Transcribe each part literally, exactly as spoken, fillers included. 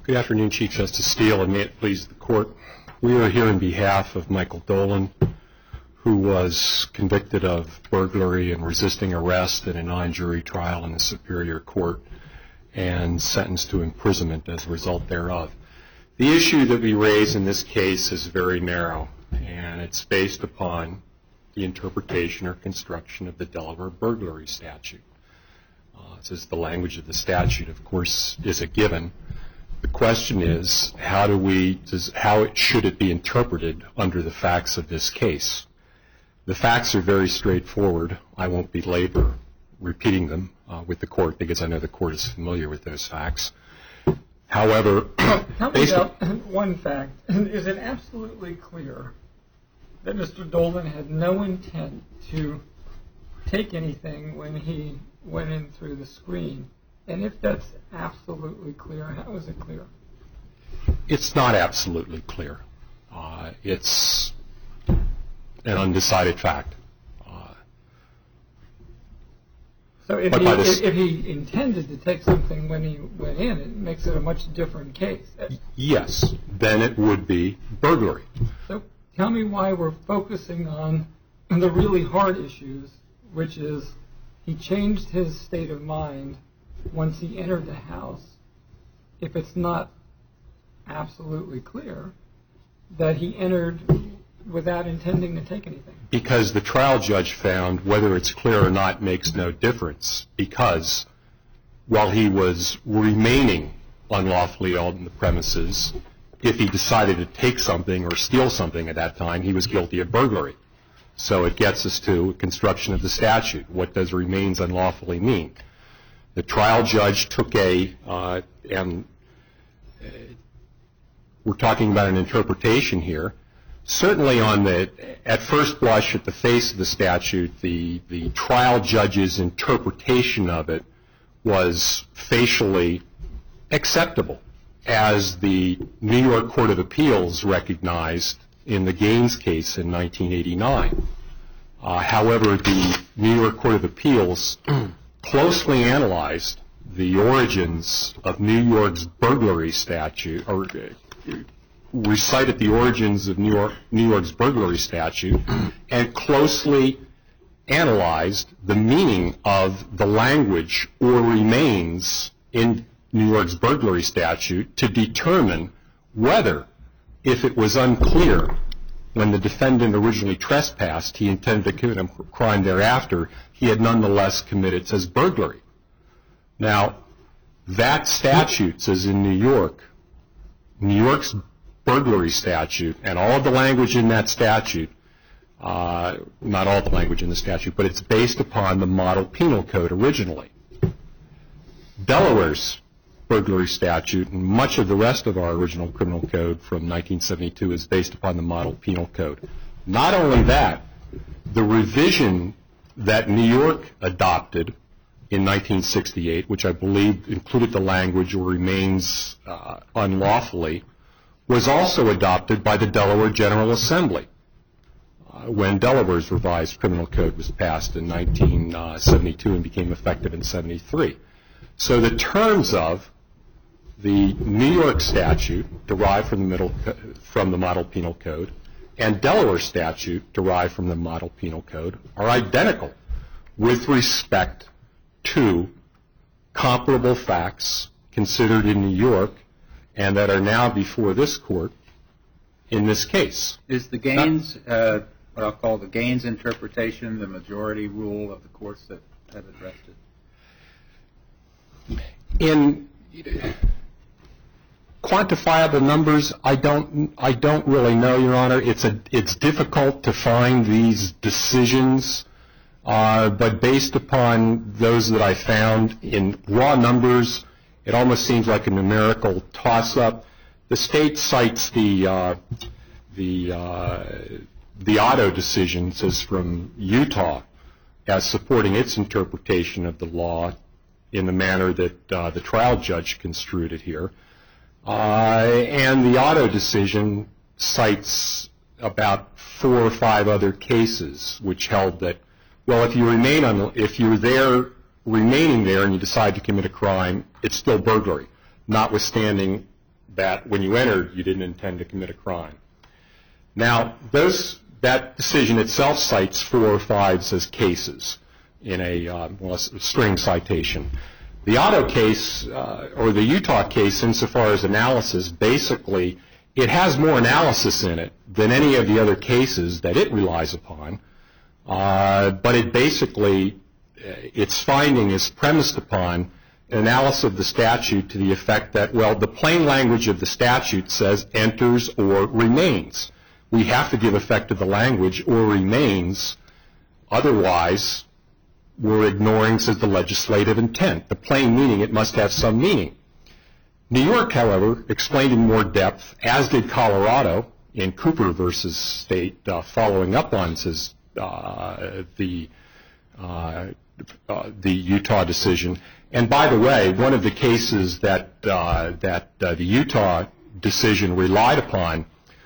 Good afternoon, Chief Justice Steele, and may it please the Court. We are here on behalf of Michael Dolan, who was convicted of burglary and resisting arrest in a non-jury trial in the Superior Court and sentenced to imprisonment as a result thereof. The issue that we raise in this case is very narrow, and it's based upon the interpretation or construction of the Delaware burglary statute. Uh, since the language of the statute, of course, is a given, the question is, how do we, does, how it, should it be interpreted under the facts of this case? The facts are very straightforward. I won't belabor repeating them uh, with the Court because I know the Court is familiar with those facts. However, tell me about one fact. Is it absolutely clear that Mister Dolan had no intent to take anything when he went in through the screen? And if that's absolutely clear, how is it clear? It's not absolutely clear. Uh, it's an undecided fact. Uh, so if he, if, if he intended to take something when he went in, it makes it a much different case. Yes, then it would be burglary. So tell me why we're focusing on the really hard issues, which is he changed his state of mind once he entered the house, if it's not absolutely clear that he entered without intending to take anything. Because the trial judge found whether it's clear or not makes no difference, because while he was remaining unlawfully on the premises, if he decided to take something or steal something at that time, he was guilty of burglary. So it gets us to construction of the statute. What does remains unlawfully mean? The trial judge took a, uh, and uh, we're talking about an interpretation here. Certainly on the, at first blush, at the face of the statute, the, the trial judge's interpretation of it was facially acceptable, as the New York Court of Appeals recognized in the Gaines case in nineteen eighty-nine. Uh, however, the New York Court of Appeals closely analyzed the origins of New York's burglary statute, or uh, recited the origins of New York, New York's burglary statute, and closely analyzed the meaning of the language or remains in New York's burglary statute to determine whether, if it was unclear when the defendant originally trespassed, he intended to commit a crime thereafter, he had nonetheless committed, says, burglary. Now, that statute says in New York, New York's burglary statute, and all of the language in that statute, uh, not all the language in the statute, but it's based upon the model penal code originally. Delaware's burglary statute and much of the rest of our original criminal code from nineteen seventy-two is based upon the model penal code. Not only that, the revision that New York adopted in nineteen sixty-eight, which I believe included the language or remains uh, unlawfully, was also adopted by the Delaware General Assembly uh, when Delaware's revised criminal code was passed in nineteen seventy-two and became effective in seventy-three. So the terms of the New York statute derived from the, middle, from the model penal code and Delaware statute derived from the model penal code are identical with respect to comparable facts considered in New York and that are now before this court in this case. Is the Gaines, uh, what I'll call the Gaines interpretation, the majority rule of the courts that have addressed it? In quantifiable numbers, I don't, I don't really know, Your Honor. It's a, it's difficult to find these decisions, uh, but based upon those that I found in raw numbers, it almost seems like a numerical toss-up. The state cites the uh, the uh, the Otto decision, says from Utah, as supporting its interpretation of the law in the manner that uh, the trial judge construed it here. Uh, and the Otto decision cites about four or five other cases which held that, well, if you remain on, if you're there, remaining there, and you decide to commit a crime, it's still burglary, notwithstanding that when you entered, you didn't intend to commit a crime. Now, those, that decision itself cites four or five as cases in a, uh, well, a string citation. The Otto case, uh, or the Utah case, insofar as analysis, basically, it has more analysis in it than any of the other cases that it relies upon, uh, but it basically, its finding is premised upon an analysis of the statute to the effect that, well, the plain language of the statute says enters or remains. We have to give effect to the language or remains, otherwise we're ignoring, says, the legislative intent. The plain meaning, it must have some meaning. New York, however, explained in more depth, as did Colorado in Cooper versus State, uh, following up on, says, uh, the, uh, uh, the Utah decision. And by the way, one of the cases that, uh, that uh, the Utah decision relied upon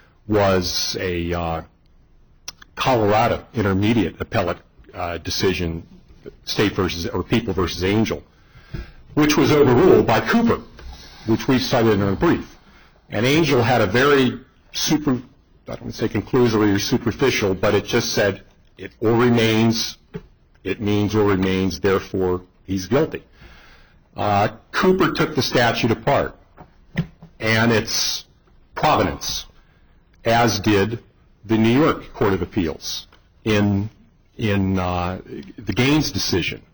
was a uh, Colorado intermediate appellate uh, decision, State versus, or People versus Angel, which was overruled by Cooper, which we cited in our brief. And Angel had a very super, I don't want to say conclusory or superficial, but it just said it or remains, it means or remains, therefore he's guilty. Uh, Cooper took the statute apart and its provenance, as did the New York Court of Appeals in in uh, the Gaines decision.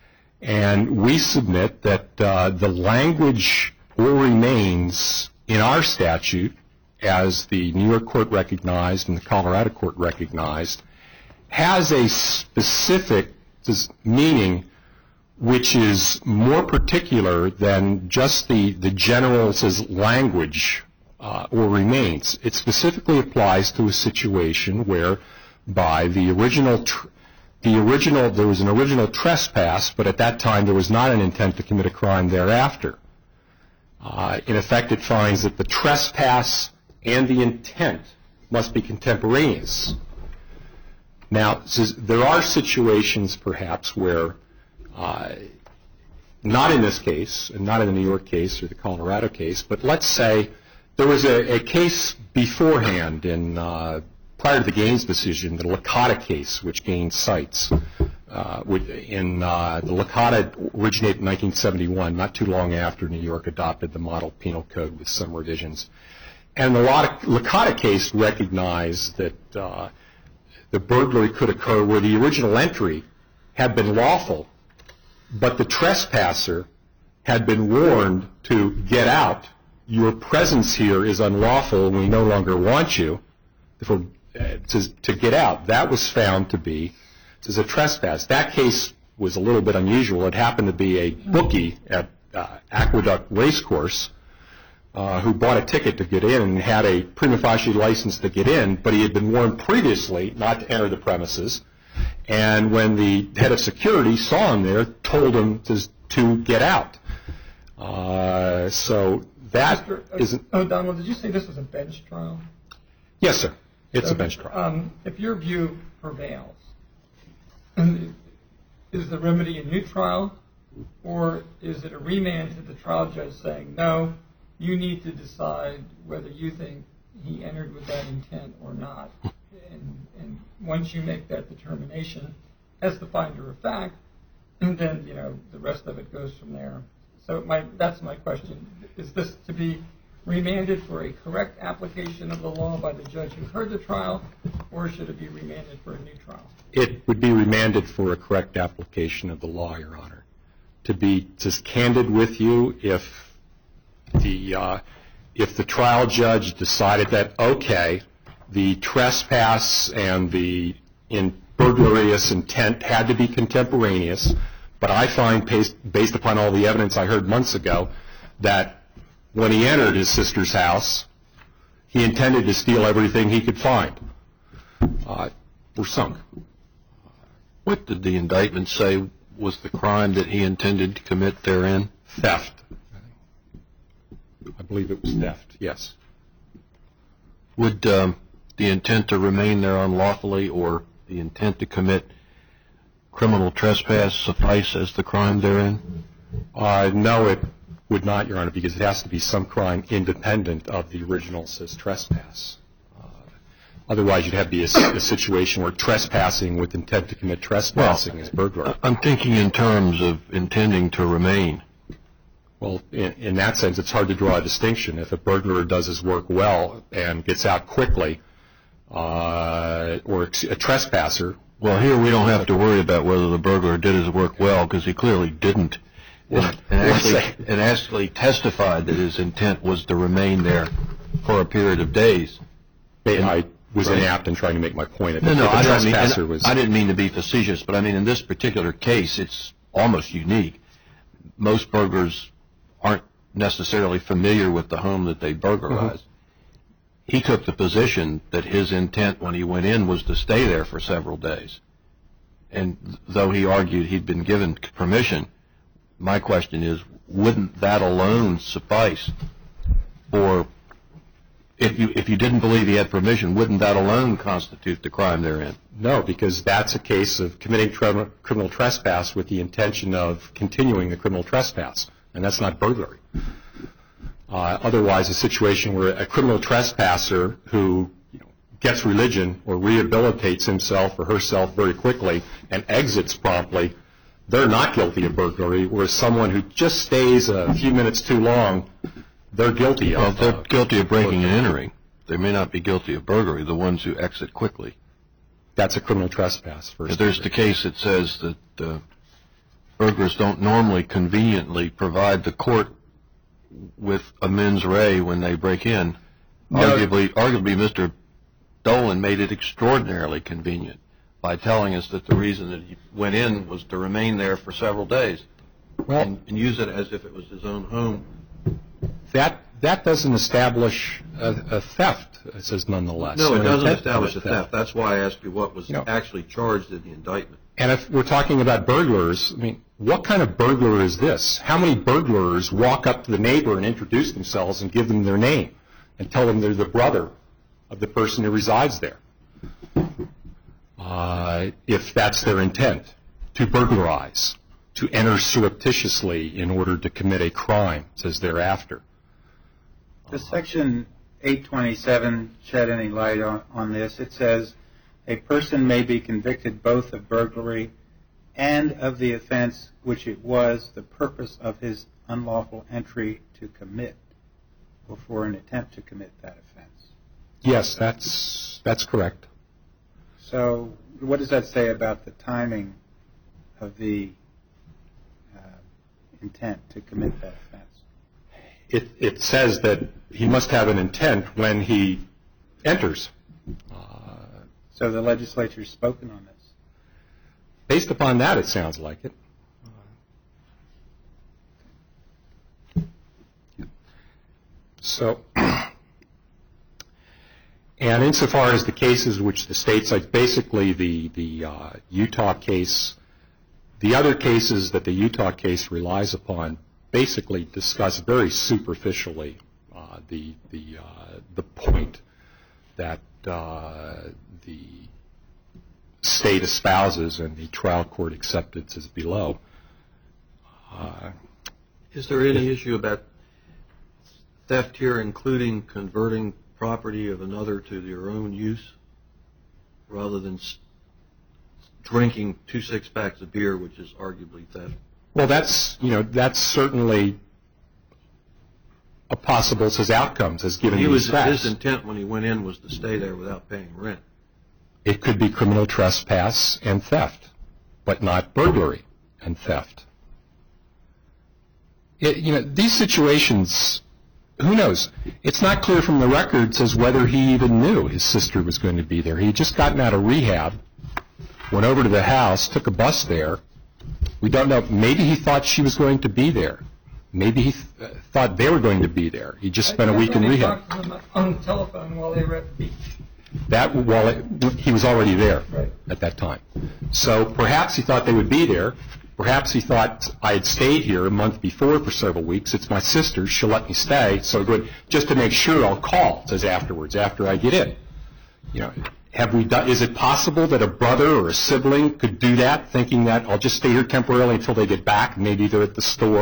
And we submit that uh, the language or remains in our statute, as the New York court recognized and the Colorado court recognized, has a specific meaning which is more particular than just the, the general says language uh, or remains. It specifically applies to a situation where by the original, tr- the original, there was an original trespass, but at that time there was not an intent to commit a crime thereafter. Uh, in effect, it finds that the trespass and the intent must be contemporaneous. Now, there are situations perhaps where, uh, not in this case, and not in the New York case or the Colorado case, but let's say there was a, a case beforehand in uh, prior to the Gaines decision, the Licata case, which Gaines cites. Uh, in uh, the Licata originated in nineteen seventy-one, not too long after New York adopted the model penal code with some revisions. And the Licata case recognized that uh, the burglary could occur where the original entry had been lawful, but the trespasser had been warned to get out. Your presence here is unlawful, and we no longer want you. For, uh, to, to get out. That was found to be as a trespass. That case was a little bit unusual. It happened to be a bookie at uh, Aqueduct Racecourse uh, who bought a ticket to get in and had a prima facie license to get in, but he had been warned previously not to enter the premises. And when the head of security saw him there, told him to, to get out. Uh, so that Mister isn't... O'Donnell, did you say this was a bench trial? Yes, sir. It's so, a bench trial. Um, if your view prevails, is the remedy a new trial, or is it a remand to the trial judge saying, no, you need to decide whether you think he entered with that intent or not? And, and once you make that determination as the finder of fact, and then, you know, the rest of it goes from there. So my, that's my question. Is this to be remanded for a correct application of the law by the judge who heard the trial, or should it be remanded for a new trial? It would be remanded for a correct application of the law, Your Honor. To be just candid with you, if the uh, if the trial judge decided that, okay, the trespass and the in burglarious intent had to be contemporaneous, but I find, based upon all the evidence I heard months ago, that when he entered his sister's house, he intended to steal everything he could find. Uh, we're sunk. What did the indictment say was the crime that he intended to commit therein? Theft. I believe it was theft, yes. Would um, the intent to remain there unlawfully or the intent to commit criminal trespass suffice as the crime therein? Uh, no, it Would not, Your Honor, because it has to be some crime independent of the original says trespass. Uh, otherwise, you'd have to be a, a situation where trespassing with intent to commit trespassing well, is burglary. I'm thinking in terms of intending to remain. Well, in, in that sense, it's hard to draw a distinction. If a burglar does his work well and gets out quickly, uh, or a trespasser. Well, here we don't have to worry about whether the burglar did his work well, because he clearly didn't. And, and, actually, and actually testified that his intent was to remain there for a period of days. And I was right. inapt in trying to make my point. No, no, I, don't mean, was... I didn't mean to be facetious, but I mean in this particular case, it's almost unique. Most burglars aren't necessarily familiar with the home that they burglarized. Mm-hmm. He took the position that his intent when he went in was to stay there for several days. And though he argued he'd been given permission, my question is, wouldn't that alone suffice? Or if you if you didn't believe he had permission, wouldn't that alone constitute the crime therein? No, because that's a case of committing tre- criminal trespass with the intention of continuing the criminal trespass, and that's not burglary. Uh, otherwise, a situation where a criminal trespasser who you know, gets religion or rehabilitates himself or herself very quickly and exits promptly, they're not guilty of burglary, whereas someone who just stays a few minutes too long, they're guilty of... Well, they're uh, guilty of breaking and entering. They may not be guilty of burglary, the ones who exit quickly. That's a criminal trespass. First if there's the case that says that uh, burglars don't normally conveniently provide the court with a mens rea when they break in, no. arguably, arguably Mister Dolan made it extraordinarily convenient by telling us that the reason that he went in was to remain there for several days well, and, and use it as if it was his own home. That that doesn't establish a, a theft, it says nonetheless. No, it doesn't establish a theft. theft. That's why I asked you what was you know, actually charged in the indictment. And if we're talking about burglars, I mean, what kind of burglar is this? How many burglars walk up to the neighbor and introduce themselves and give them their name and tell them they're the brother of the person who resides there? Uh, if that's their intent, to burglarize, to enter surreptitiously in order to commit a crime, it says thereafter. Does Section eight twenty-seven shed any light on, on this? It says, a person may be convicted both of burglary and of the offense which it was the purpose of his unlawful entry to commit, or for an attempt to commit that offense. Yes, that's that's correct. So what does that say about the timing of the uh, intent to commit that offense? It, it says that he must have an intent when he enters. Uh, so the legislature's spoken on this? Based upon that, it sounds like it. So... And insofar as the cases which the state cites, basically the, the uh, Utah case, the other cases that the Utah case relies upon basically discuss very superficially uh, the, the, uh, the point that uh, the state espouses and the trial court acceptance is below. Uh, is there any issue about theft here, including converting property of another to their own use, rather than s- drinking two six packs of beer, which is arguably theft? Well, that's you know that's certainly a possible as outcomes as given he these was, facts. His intent when he went in was to stay there without paying rent. It could be criminal trespass and theft, but not burglary and theft. It, you know these situations. Who knows? It's not clear from the records as whether he even knew his sister was going to be there. He had just gotten out of rehab, went over to the house, took a bus there. We don't know. Maybe he thought she was going to be there. Maybe he th- uh, thought they were going to be there. He just spent a week in rehab. I talked to him on the telephone while they were at the beach. That while it, he was already there right. at that time. So perhaps he thought they would be there. Perhaps he thought I had stayed here a month before for several weeks. It's my sister. She'll let me stay. So good. Just to make sure, I'll call, it says afterwards, after I get in. You know, have we done, is it possible that a brother or a sibling could do that, thinking that I'll just stay here temporarily until they get back? Maybe they're at the store.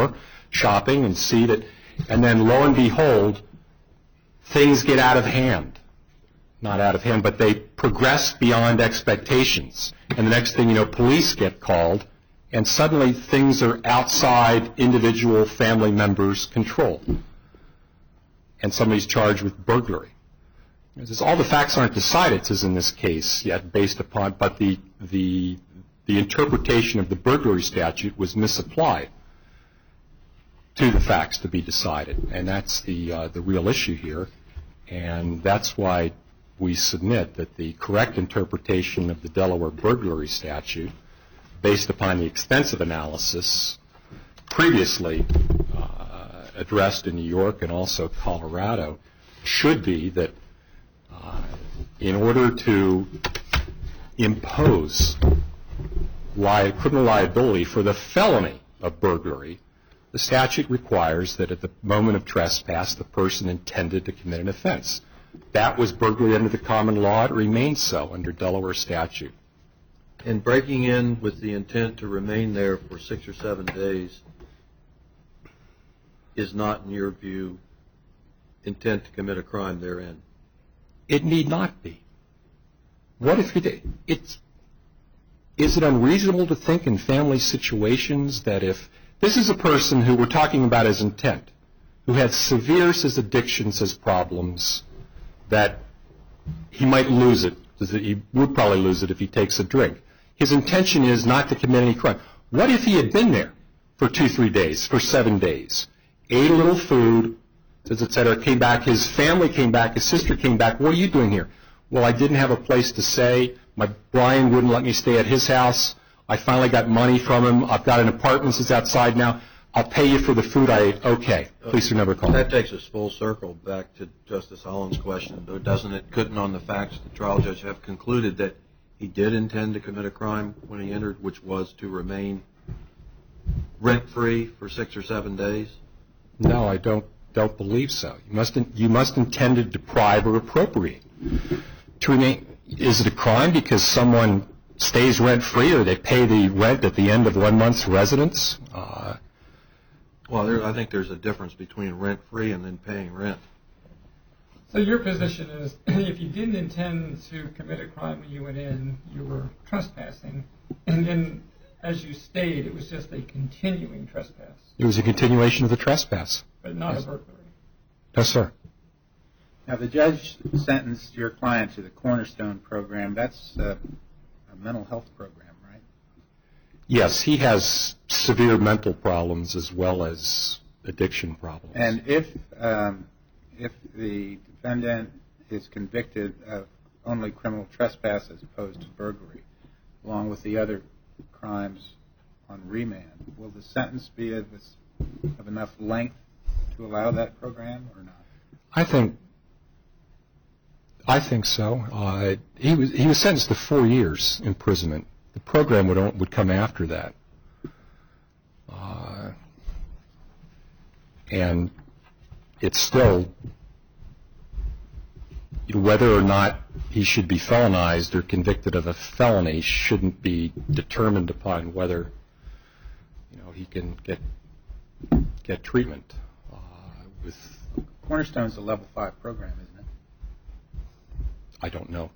shopping and see that, and then lo and behold, things get out of hand. Not out of hand, but they progress beyond expectations. And the next thing you know, police get called, and suddenly things are outside individual family members' control. And somebody's charged with burglary. Says, all the facts aren't decided, as in this case yet, based upon, but the the the interpretation of the burglary statute was misapplied to the facts to be decided, and that's the uh, the real issue here, and that's why we submit that the correct interpretation of the Delaware burglary statute, based upon the extensive analysis previously uh, addressed in New York and also Colorado, should be that uh, in order to impose li- criminal liability for the felony of burglary, the statute requires that at the moment of trespass, the person intended to commit an offense. That was burglary under the common law. It remains so under Delaware statute. And breaking in with the intent to remain there for six or seven days is not, in your view, intent to commit a crime therein? It need not be. What if you did? It's, is it unreasonable to think in family situations that if this is a person who we're talking about his intent, who had severe his addictions, his problems, that he might lose it, he would probably lose it if he takes a drink. His intention is not to commit any crime. What if he had been there for two, three days, for seven days, ate a little food, et cetera, came back, his family came back, his sister came back, what are you doing here? Well, I didn't have a place to stay. My Brian wouldn't let me stay at his house. I finally got money from him. I've got an apartment that's outside now. I'll pay you for the food I ate. Okay. Please remember call. That takes us full circle back to Justice Holland's question, though, doesn't it? Couldn't on the facts the trial judge have concluded that he did intend to commit a crime when he entered, which was to remain rent-free for six or seven days? No, I don't don't believe so. You must you must intend to deprive or appropriate. To remain, is it a crime because someone stays rent-free or they pay the rent at the end of one month's residence? Uh, well, there, I think there's a difference between rent-free and then paying rent. So your position is if you didn't intend to commit a crime when you went in, you were trespassing, and then as you stayed, it was just a continuing trespass. It was a continuation of the trespass. But not yes. a burglary. No, sir. Now, the judge sentenced your client to the Cornerstone program. That's uh, a mental health program, right? Yes, he has severe mental problems as well as addiction problems. And if um, if the defendant is convicted of only criminal trespass as opposed to burglary, along with the other crimes on remand, will the sentence be of, this, of enough length to allow that program or not? I think I think so. Uh, he was he was sentenced to four years imprisonment. The program would would come after that, uh, and it's still whether or not he should be felonized or convicted of a felony shouldn't be determined upon whether you know he can get get treatment uh, with. Cornerstone's a level five program, isn't it? I don't know.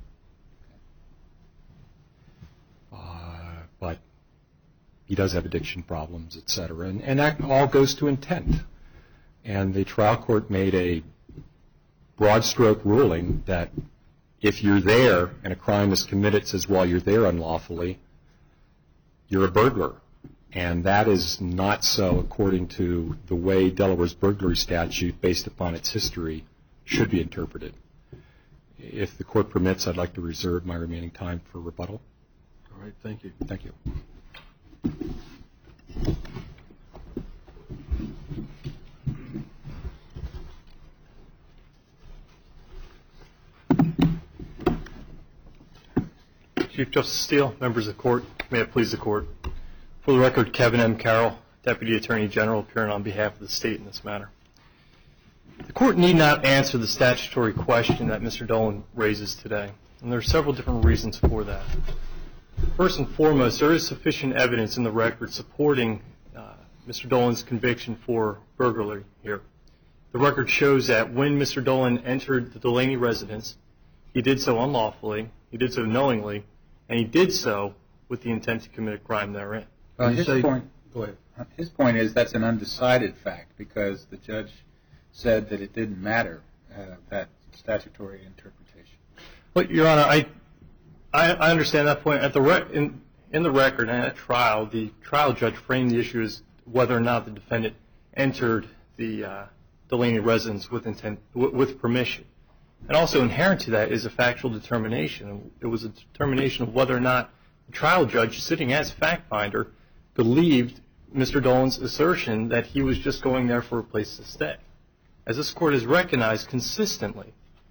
Uh, but he does have addiction problems, et cetera, and, and that all goes to intent. And the trial court made a broad stroke ruling that if you're there and a crime is committed, it says while you're there unlawfully, you're a burglar. And that is not so according to the way Delaware's burglary statute, based upon its history, should be interpreted. If the court permits, I'd like to reserve my remaining time for rebuttal. All right, thank you. Thank you. Chief Justice Steele, members of the court, may it please the court. For the record, Kevin M. Carroll, Deputy Attorney General, appearing on behalf of the state in this matter. The court need not answer the statutory question that Mister Dolan raises today, and there are several different reasons for that. First and foremost, there is sufficient evidence in the record supporting uh, Mister Dolan's conviction for burglary here. The record shows that when Mister Dolan entered the Delaney residence, he did so unlawfully, he did so knowingly, and he did so with the intent to commit a crime therein. Well, his point, go ahead. His point is that's an undecided fact because the judge said that it didn't matter, uh, that statutory interpretation. Well, Your Honor, I I, I understand that point. At the re- in, in the record and at trial, the trial judge framed the issue as whether or not the defendant entered the uh, Delaney residence with intent, w- with permission. And also inherent to that is a factual determination. It was a determination of whether or not the trial judge, sitting as fact finder, believed Mister Dolan's assertion that he was just going there for a place to stay. As this court has recognized consistently,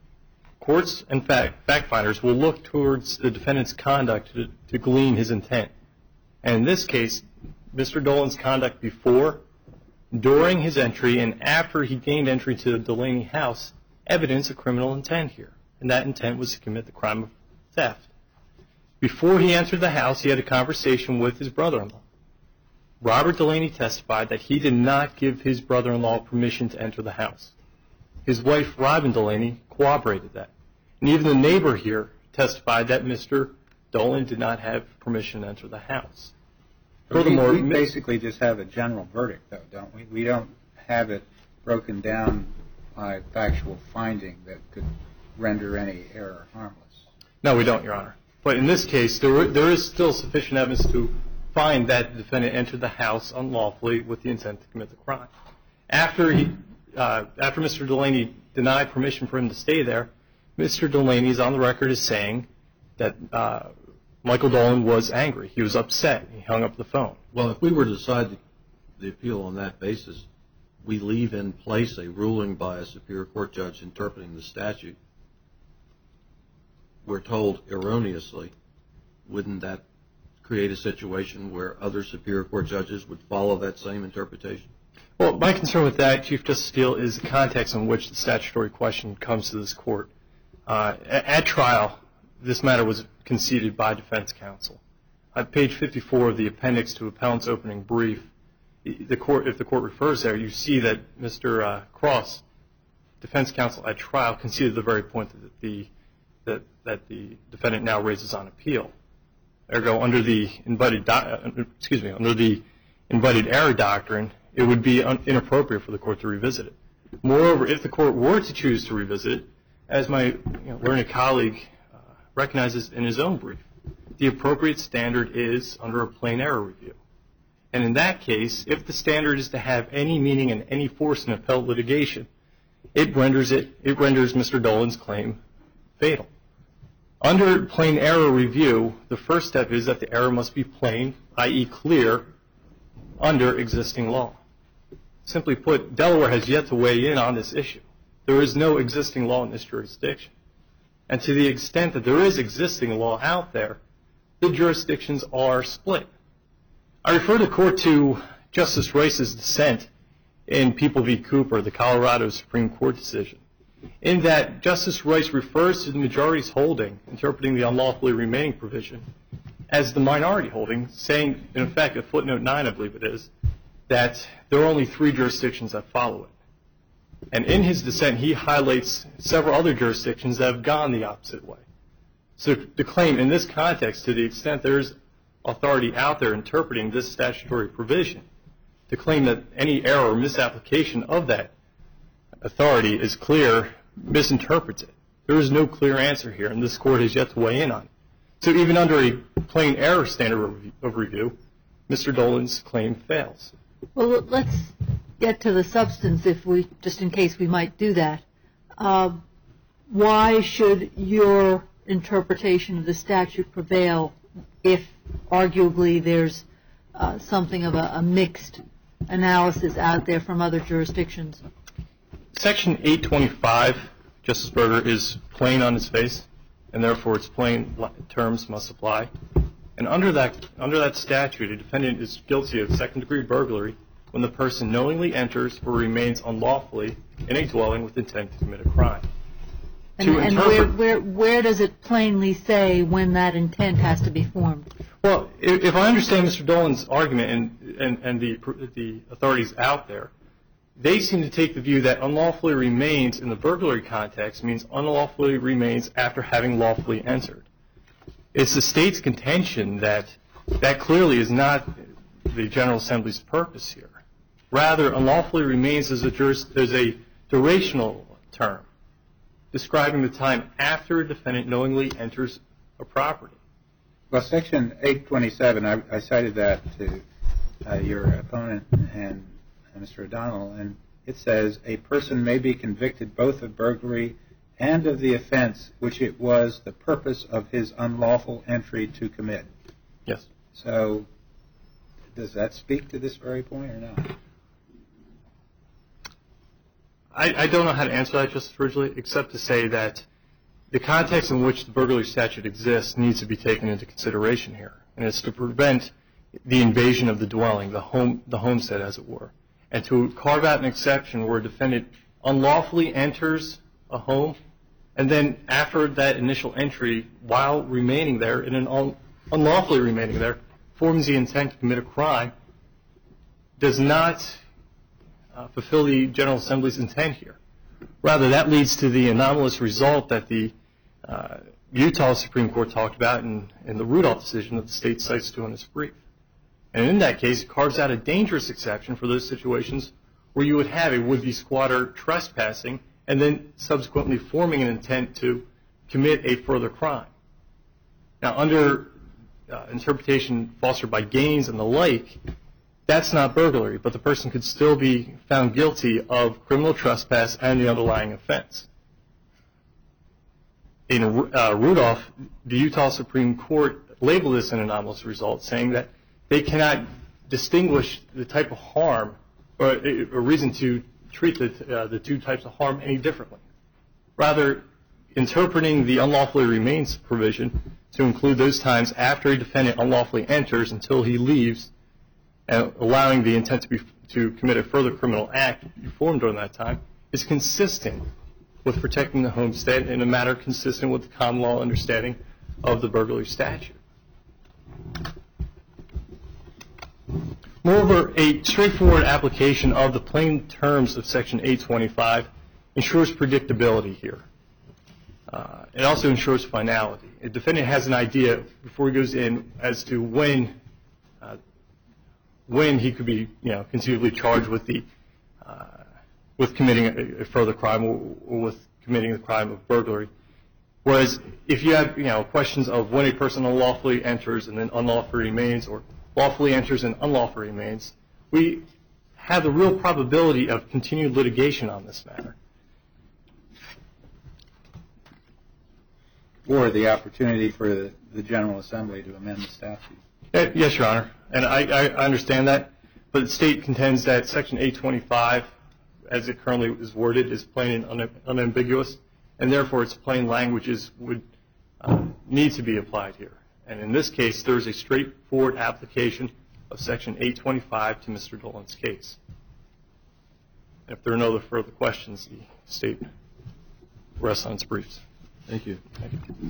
courts and fact, fact finders will look towards the defendant's conduct to, to glean his intent. And in this case, Mister Dolan's conduct before, during his entry, and after he gained entry to the Delaney house evidence a criminal intent here. And that intent was to commit the crime of theft. Before he entered the house, he had a conversation with his brother-in-law. Robert Delaney testified that he did not give his brother-in-law permission to enter the house. His wife, Robin Delaney, corroborated that. And even the neighbor here testified that Mister Dolan did not have permission to enter the house. Furthermore, we, we basically just have a general verdict, though, don't we? We don't have it broken down by factual finding that could render any error harmless. No, we don't, Your Honor. But in this case, there, there is still sufficient evidence to find that the defendant entered the house unlawfully with the intent to commit the crime. After he, uh, after Mister Delaney denied permission for him to stay there, Mister Delaney is on the record as saying that uh, Michael Dolan was angry. He was upset. He hung up the phone. Well, if we were to decide the, the appeal on that basis, we leave in place a ruling by a Superior Court judge interpreting the statute. We're told erroneously. Wouldn't that create a situation where other Superior Court judges would follow that same interpretation? Well, my concern with that, Chief Justice Steele, is the context in which the statutory question comes to this court. Uh, at, at trial, this matter was conceded by defense counsel. On page fifty-four of the appendix to appellant's opening brief, the court, if the court refers there, you see that Mister Uh, Cross, defense counsel at trial, conceded the very point that the that, that the defendant now raises on appeal. Ergo, under the invited, do- excuse me, under the invited error doctrine, it would be un- inappropriate for the court to revisit it. Moreover, if the court were to choose to revisit it, as my you know, learned colleague uh, recognizes in his own brief, the appropriate standard is under a plain error review. And in that case, if the standard is to have any meaning and any force in appellate litigation, it renders it, it renders Mister Dolan's claim fatal. Under plain error review, the first step is that the error must be plain, that is clear, under existing law. Simply put, Delaware has yet to weigh in on this issue. There is no existing law in this jurisdiction. And to the extent that there is existing law out there, the jurisdictions are split. I refer the court to Justice Rice's dissent in People v. Cooper, the Colorado Supreme Court decision, in that Justice Rice refers to the majority's holding, interpreting the unlawfully remaining provision, as the minority holding, saying, in effect, at footnote nine, I believe it is, that there are only three jurisdictions that follow it. And in his dissent, he highlights several other jurisdictions that have gone the opposite way. So to claim in this context, to the extent there is authority out there interpreting this statutory provision, to claim that any error or misapplication of that authority is clear, misinterprets it. There is no clear answer here, and this court has yet to weigh in on it. So even under a plain error standard of review, Mister Dolan's claim fails. Well, let's get to the substance, if we, just in case we might do that. Uh, why should your interpretation of the statute prevail if, arguably, there's uh, something of a, a mixed analysis out there from other jurisdictions? Section eight twenty-five, Justice Berger, is plain on its face, and therefore its plain terms must apply. And under that under that statute, a defendant is guilty of second-degree burglary when the person knowingly enters or remains unlawfully in a dwelling with intent to commit a crime. And, and where, where, where does it plainly say when that intent has to be formed? Well, if I understand Mister Dolan's argument and, and, and the, the authorities out there, they seem to take the view that unlawfully remains in the burglary context means unlawfully remains after having lawfully entered. It's the state's contention that that clearly is not the General Assembly's purpose here. Rather, unlawfully remains as a, juris, as a durational term, describing the time after a defendant knowingly enters a property. Well, Section eight twenty-seven, I, I cited that to uh, your opponent and uh, Mister O'Donnell, and it says a person may be convicted both of burglary and of the offense which it was the purpose of his unlawful entry to commit. Yes. So does that speak to this very point or not? I, I don't know how to answer that, Justice Ridgely, except to say that the context in which the burglary statute exists needs to be taken into consideration here, and it's to prevent the invasion of the dwelling, the home, the homestead, as it were, and to carve out an exception where a defendant unlawfully enters a home, and then after that initial entry, while remaining there, and an un- unlawfully remaining there, forms the intent to commit a crime, does not uh, fulfill the General Assembly's intent here. Rather, that leads to the anomalous result that the uh, Utah Supreme Court talked about in, in the Rudolph decision that the state cites to in its brief. And in that case, it carves out a dangerous exception for those situations where you would have a would-be squatter trespassing and then subsequently forming an intent to commit a further crime. Now, under uh, interpretation fostered by Gaines and the like, that's not burglary, but the person could still be found guilty of criminal trespass and the underlying offense. In uh, Rudolph, the Utah Supreme Court labeled this an anomalous result, saying that they cannot distinguish the type of harm or a reason to treat the, uh, the two types of harm any differently. Rather, interpreting the unlawfully remains provision to include those times after a defendant unlawfully enters until he leaves, and allowing the intent to be to commit a further criminal act to be formed during that time, is consistent with protecting the homestead in a manner consistent with the common law understanding of the burglary statute. Moreover, a straightforward application of the plain terms of Section eight twenty-five ensures predictability here. Uh, it also ensures finality. A defendant has an idea before he goes in as to when uh, when he could be, you know, conceivably charged with the uh, with committing a, a further crime or, or with committing the crime of burglary. Whereas if you have, you know, questions of when a person unlawfully enters and then unlawfully remains, or lawfully enters and unlawfully remains, we have the real probability of continued litigation on this matter. Or the opportunity for the, the General Assembly to amend the statute. Uh, yes, Your Honor, and I, I understand that, but the state contends that Section eight twenty-five, as it currently is worded, is plain and unambiguous, and therefore its plain languages would uh, need to be applied here. And in this case, there is a straightforward application of Section eight twenty-five to Mister Dolan's case. And if there are no further questions, the state rests on its briefs. Thank you. Thank you.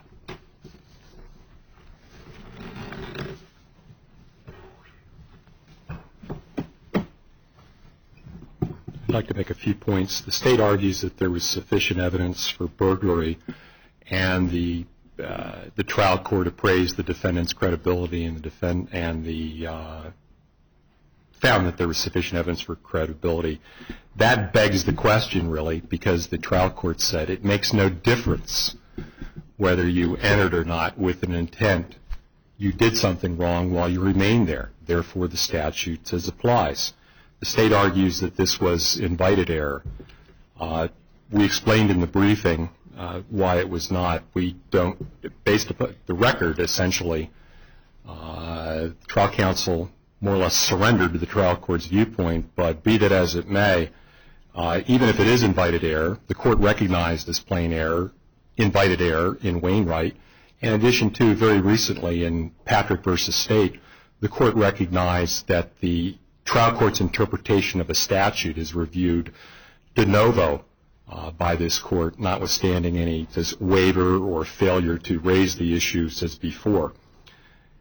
I'd like to make a few points. The state argues that there was sufficient evidence for burglary, and the uh, the trial court appraised the defendant's credibility, and the defend and the uh, found that there was sufficient evidence for credibility. That begs the question, really, because the trial court said it makes no difference whether you entered or not with an intent. You did something wrong while you remained there. Therefore, the statute says applies. The state argues that this was invited error. Uh, we explained in the briefing uh, why it was not. We don't, based upon the record, essentially, uh, trial counsel more or less surrendered to the trial court's viewpoint, but be that as it may, uh, even if it is invited error, the court recognized as plain error, invited error in Wainwright. In addition to, very recently in Patrick versus State, the court recognized that the trial court's interpretation of a statute is reviewed de novo uh, by this court, notwithstanding any waiver or failure to raise the issues as before.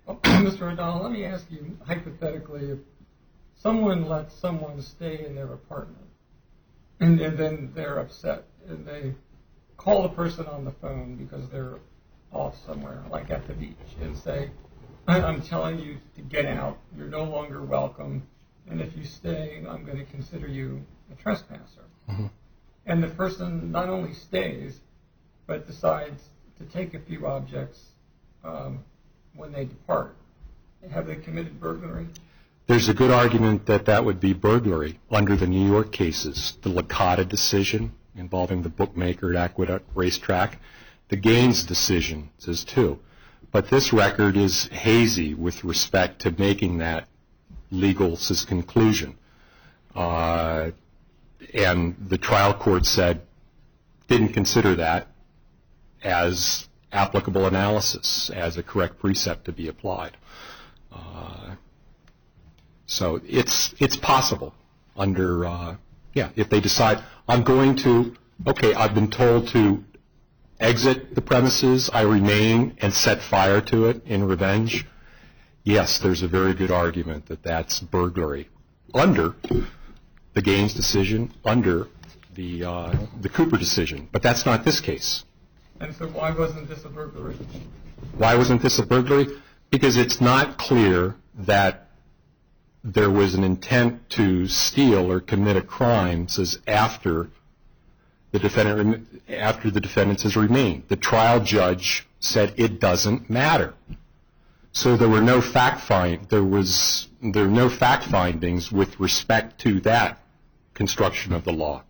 Mister O'Donnell, let me ask you hypothetically, if someone lets someone stay in their apartment and, and then they're upset and they call the person on the phone because they're off somewhere, like at the beach, and say, I'm telling you to get out, you're no longer welcome, and if you stay, I'm going to consider you a trespasser. Mm-hmm. And the person not only stays, but decides to take a few objects um, when they depart. Have they committed burglary? There's a good argument that that would be burglary under the New York cases, the Licata decision involving the bookmaker at Aqueduct Racetrack. The Gaines decision says too. But this record is hazy with respect to making that legal conclusion. Uh, and the trial court said, didn't consider that as applicable analysis, as a correct precept to be applied. Uh, so it's it's possible under, uh, yeah, if they decide, I'm going to, okay, I've been told to exit the premises, I remain and set fire to it in revenge, yes, there's a very good argument that that's burglary under the Gaines decision, under the uh, the Cooper decision. But that's not this case. And so why wasn't this a burglary? Why wasn't this a burglary? Because it's not clear that there was an intent to steal or commit a crime says after the defendant after the defendant has remained. The trial judge said it doesn't matter. So there were no fact find there was there were no fact findings with respect to that construction of the law.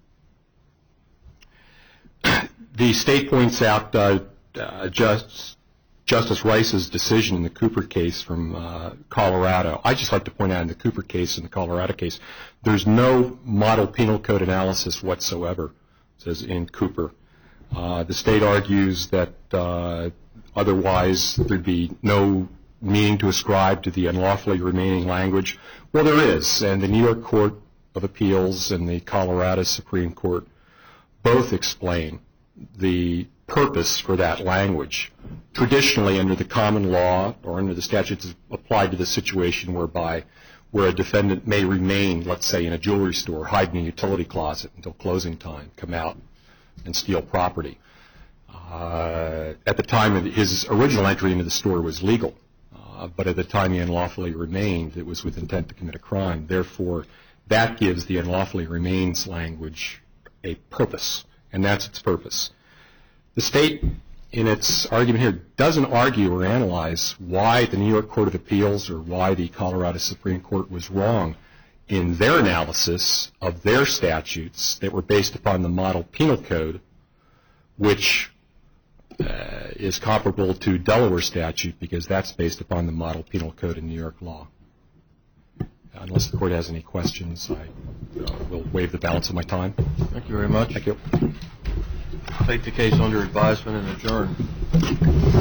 The state points out uh, uh, just, Justice Rice's decision in the Cooper case from uh, Colorado. I just like to point out in the Cooper case and the Colorado case, there's no model penal code analysis whatsoever, says in Cooper. Uh, the state argues that uh, otherwise there'd be no meaning to ascribe to the unlawfully remaining language. Well, there is, and the New York Court of Appeals and the Colorado Supreme Court both explain the purpose for that language. Traditionally, under the common law or under the statutes applied to the situation whereby where a defendant may remain, let's say, in a jewelry store, hide in a utility closet until closing time, come out and steal property. Uh, at the time of his original entry into the store was legal, uh, but at the time he unlawfully remained, it was with intent to commit a crime. Therefore, that gives the unlawfully remains language a purpose, and that's its purpose. The state, in its argument here, doesn't argue or analyze why the New York Court of Appeals or why the Colorado Supreme Court was wrong in their analysis of their statutes that were based upon the model penal code, which uh, is comparable to Delaware statute because that's based upon the model penal code in New York law. Unless the court has any questions, I uh, will waive the balance of my time. Thank you very much. Thank you. Take the case under advisement and adjourn.